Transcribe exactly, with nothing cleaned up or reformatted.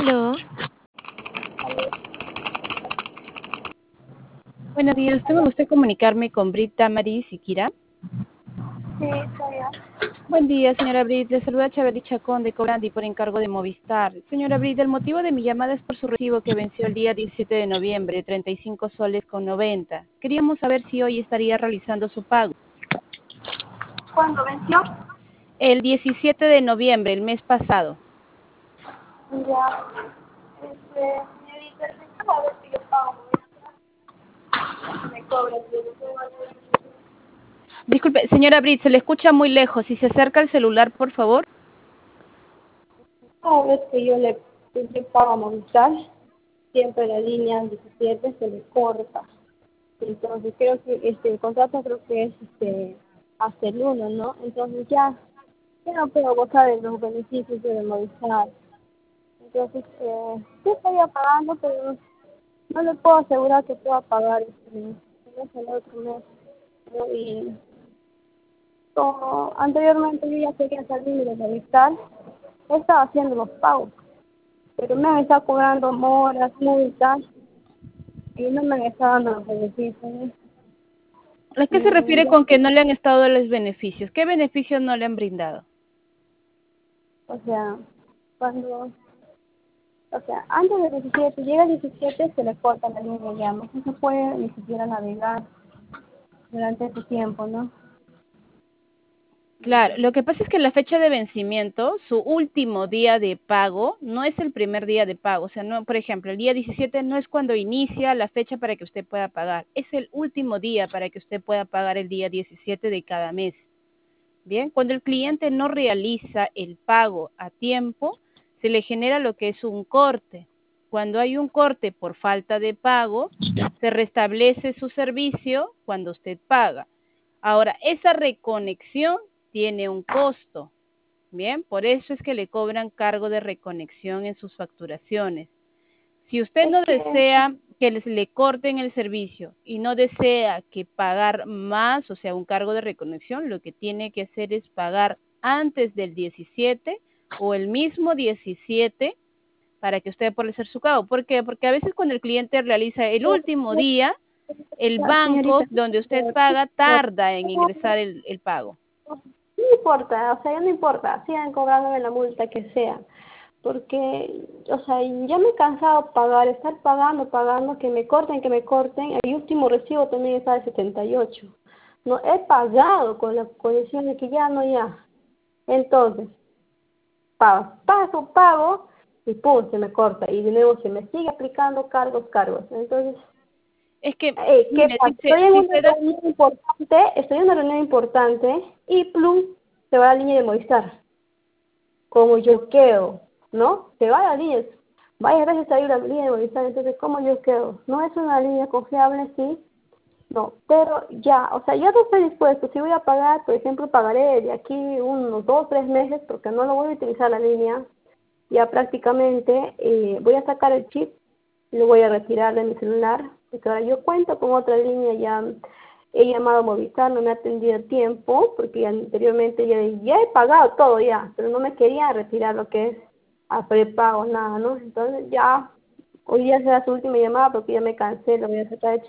Aló, Buenos días, tengo gusto de comunicarme con Brita Maris Siquira. Sí, soy yo. Buen día, señora Brit. Le saluda Chabeli Chacón de Cobrandi por encargo de Movistar. Señora Brit, el motivo de mi llamada es por su recibo que venció el día diecisiete de noviembre, treinta y cinco soles con noventa. Queríamos saber si hoy estaría realizando su pago. ¿Cuándo venció? El diecisiete de noviembre, el mes pasado. Ya. Este, señorita, déjame ver si yo pago. Me cobra, pero no va a ver. Disculpe, señora Brit, se le escucha muy lejos. Si se acerca al celular, por favor. Cada vez que yo le le pago a Movistar, siempre la línea diecisiete se le corta. Entonces creo que este el contrato creo que es este hasta el uno, ¿no? Entonces ya, ya no puedo gozar de los beneficios de Movistar. Entonces, eh, sí estaría pagando, pero no le puedo asegurar que pueda pagar este mes, el mes el otro mes, ¿no? Y como anteriormente yo ya quería salir de Movistar, estaba haciendo los pagos, pero me han estado cobrando moras, multas, y no me han estado dando los beneficios, ¿no? ¿A qué se Y refiere ya, con que no le han estado los beneficios? ¿Qué beneficios no le han brindado? o sea, cuando, o sea, antes del diecisiete, llega el diecisiete, se le corta la línea ya, no se puede ni siquiera navegar durante ese tiempo, ¿no? Claro, lo que pasa es que la fecha de vencimiento, su último día de pago, no es el primer día de pago. O sea, no, por ejemplo, el día diecisiete no es cuando inicia la fecha para que usted pueda pagar. Es el último día para que usted pueda pagar el día diecisiete de cada mes. Bien, cuando el cliente no realiza el pago a tiempo, se le genera lo que es un corte. Cuando hay un corte por falta de pago, se restablece su servicio cuando usted paga. Ahora, esa reconexión tiene un costo, ¿bien? Por eso es que le cobran cargo de reconexión en sus facturaciones. Si usted Es no que, desea que les, le corten el servicio y no desea que pagar más, o sea, un cargo de reconexión, lo que tiene que hacer es pagar antes del diecisiete o el mismo diecisiete para que usted pueda hacer su pago. ¿Por qué? Porque a veces cuando el cliente realiza el último día, el banco señorita, donde usted por, paga por, tarda en ingresar el, el pago. no importa, o sea, ya no importa, sigan cobrándome la multa que sea, porque, o sea, ya me he cansado de pagar, estar pagando, pagando, que me corten, que me corten, el último recibo también está de setenta y ocho, no, he pagado con la condición de que ya no, ya, entonces, pago, paso, pago, y pum, se me corta, y de nuevo se me sigue aplicando cargos, cargos, entonces, Es que, Eh, ¿qué mire, si, pasa? se, Estoy en si una usted da, reunión importante, estoy en una reunión importante y plum, se va a la línea de Movistar. Como yo quedo, ¿no? Se va a la línea. Vaya gracias a ir a la línea de Movistar, entonces, ¿cómo yo quedo? No es una línea confiable, sí, no, pero ya, o sea, yo no estoy dispuesto. Si voy a pagar, por ejemplo, pagaré de aquí unos dos, tres meses porque no lo voy a utilizar la línea. Ya prácticamente eh, voy a sacar el chip, lo voy a retirar de mi celular, porque ahora yo cuento con otra línea, ya he llamado a Movistar, no me ha atendido a tiempo, porque ya anteriormente ya, ya he pagado todo ya, pero no me quería retirar lo que es a prepago, nada, ¿no? Entonces ya, hoy día será su última llamada porque ya me cansé, lo voy a sacar el chip.